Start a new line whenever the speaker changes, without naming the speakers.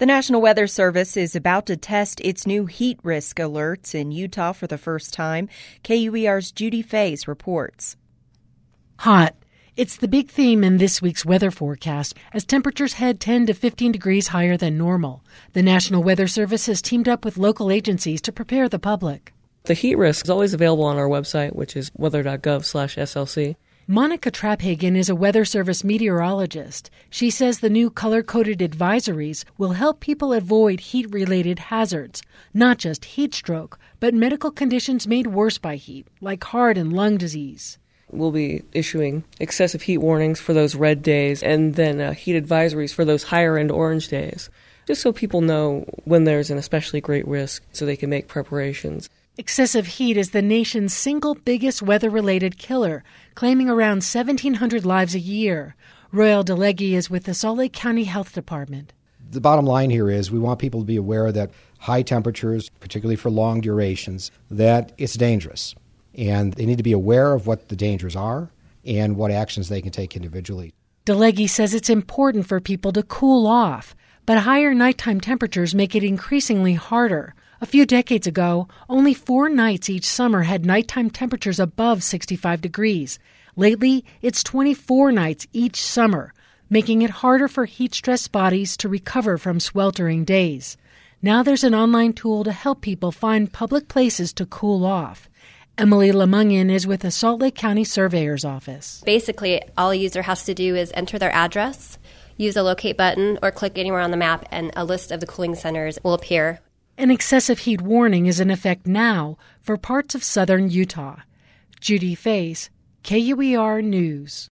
The National Weather Service is about to test its new heat risk alerts in Utah for the first time. KUER's Judy Faze reports.
Hot. It's the big theme in this week's weather forecast as temperatures head 10 to 15 degrees higher than normal. The National Weather Service has teamed up with local agencies to prepare the public.
The heat risk is always available on our website, which is weather.gov/SLC.
Monica Traphagen is a Weather Service meteorologist. She says the new color-coded advisories will help people avoid heat-related hazards, not just heat stroke, but medical conditions made worse by heat, like heart and lung disease.
We'll be issuing excessive heat warnings for those red days and then heat advisories for those higher-end orange days, just so people know when there's an especially great risk so they can make preparations.
Excessive heat is the nation's single biggest weather-related killer, claiming around 1,700 lives a year. Royal DeLegge is with the Salt Lake County Health Department.
The bottom line here is we want people to be aware that high temperatures, particularly for long durations, that it's dangerous. And they need to be aware of what the dangers are and what actions they can take individually.
DeLegge says it's important for people to cool off, but higher nighttime temperatures make it increasingly harder. A few decades ago, only 4 nights each summer had nighttime temperatures above 65 degrees. Lately, it's 24 nights each summer, making it harder for heat-stressed bodies to recover from sweltering days. Now there's an online tool to help people find public places to cool off. Emily Lemungian is with the Salt Lake County Surveyor's Office.
Basically, all a user has to do is enter their address, use the locate button, or click anywhere on the map, and a list of the cooling centers will appear.
An excessive heat warning is in effect now for parts of southern Utah. Judy Faze, KUER News.